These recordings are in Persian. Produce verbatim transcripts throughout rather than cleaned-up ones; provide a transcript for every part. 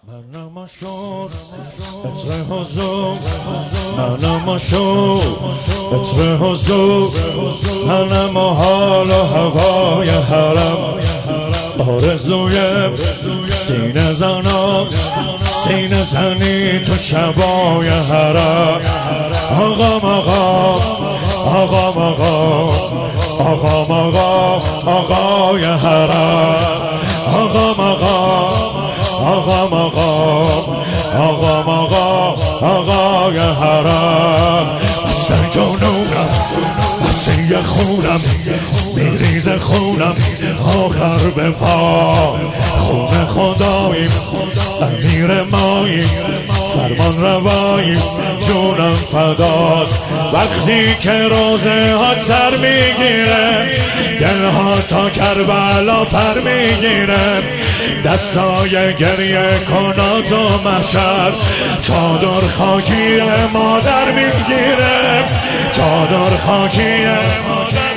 منم مشور عطر حضور، منم مشور عطر حضور، منم حال و هوای حرم، آرزوی سینه زناست، سینه زنی تو شبای حرم. آقا آقا آقا آقا آقا آقا آقای حرم، آقا آقا آقا آقا آقا آقا آقای حرم. اصلا جنونم اصلا یه خونم میریز خونم آخر به پا، خون خداییم امیر ماییم فرمان رواییم جونم فداد. وقتی که روزه ها سر میگیره دلها تا کربلا پر میگیره، دستای گریه کنات و محشر چادر خاکی مادر میگیره، چادر خاکی مادر.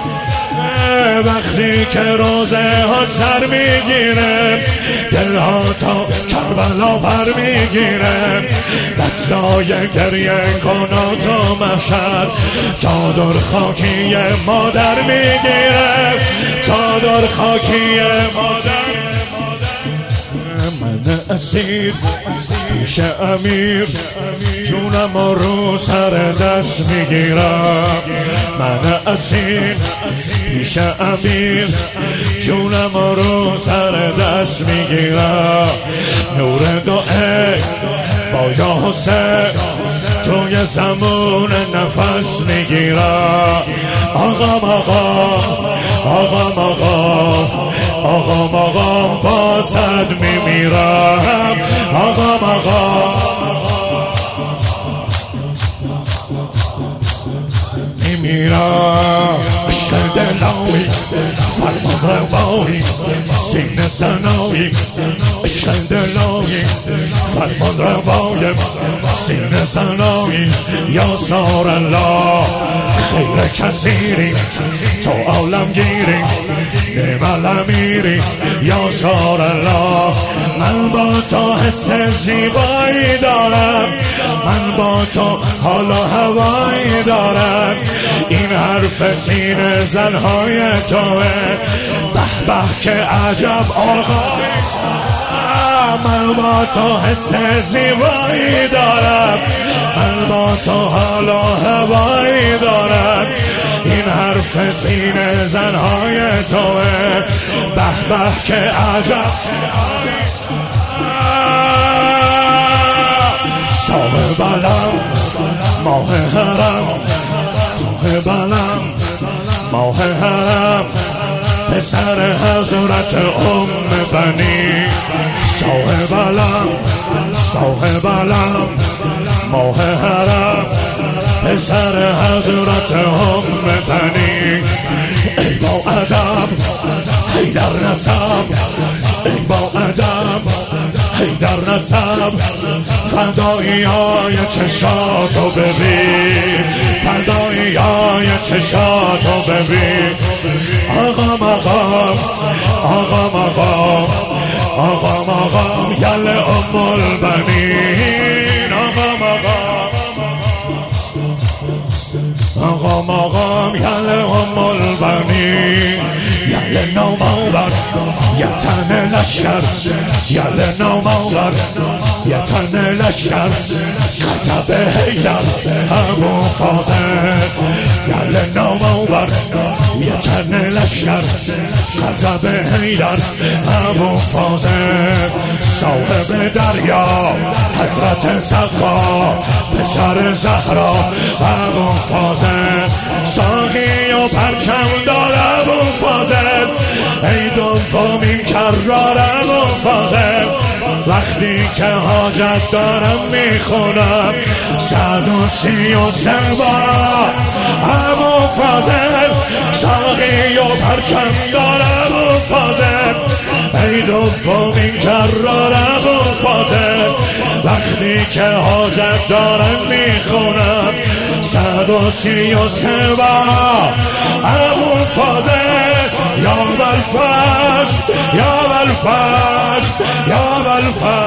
وقتی که روزه ها سر میگیره دلها تا کربلا پر میگیره، دستای گریه کنات و محشر چادر خاکی مادر میگیره، چادر خاکی مادر. من اسیر پیش امیر جونم رو سر دست میگیرم، من اسیر پیش امیر جونم رو سر دست میگیرم. نور دعای با یا حسین توی زمان نفس میگیرم. آقا آقا آقا آقا آقا آقا بازد میمیرم، آقا آقا میمیرم. عشق دلاوی فرمان روایی سینه زنایی، عشق دلاوی فرمان روایی سینه زنایی. یا سار الله خیر کثیری تو عالمگیری نعم الامیری، یا سار الله. من با تو حس زیبایی دارم، من با تو حال و هوایی دارم، این حرف سینه زنهای توه. به به که عجب آقا، من با تو حس زیبایی دارم، من با تو حال و هوایی دارم، این حرف سینه زنهای توه. به به که عجب صاحب علم ماه حرم، ماه بلم ماه حرم، پسر حضرت ام بنی. صاحب علم صاحب علم ماه حرم، پسر حضرت ام بنی. ای با ادب حیدر نسب، ای با ادب حیدر نسب، فدایی های چشاتو ببین، فدایی های چشاتو ببین. آقا مقام آقا مقام آقا مقام یل ام البنین، آقا مقام آقا مقام یل ام البنین. یل نامآور یتن لشکر، یل نامآور یتن لشکر، غضب حیدر ابو فاضل. یل نامآور یتن لشکر، غضب حیدر ابو فاضل. صاحب دریا حضرت سقا، پسر زهرا ابو فاضل. ساقی و پرچم دار ابو فاضل، ای دومین کرار ابو فاضل. وقتی که حاجت دارم میخونم صد و سی و سه بار ابو فاضل. ساقی و پرچم دار ابو فاضل، ای دومین کرار ابو فاضل. وقتی که حاجت دارم میخونم صد و سی و سه بار ابو فاضل. یا بالفضل یا بالفضل یا بالفضل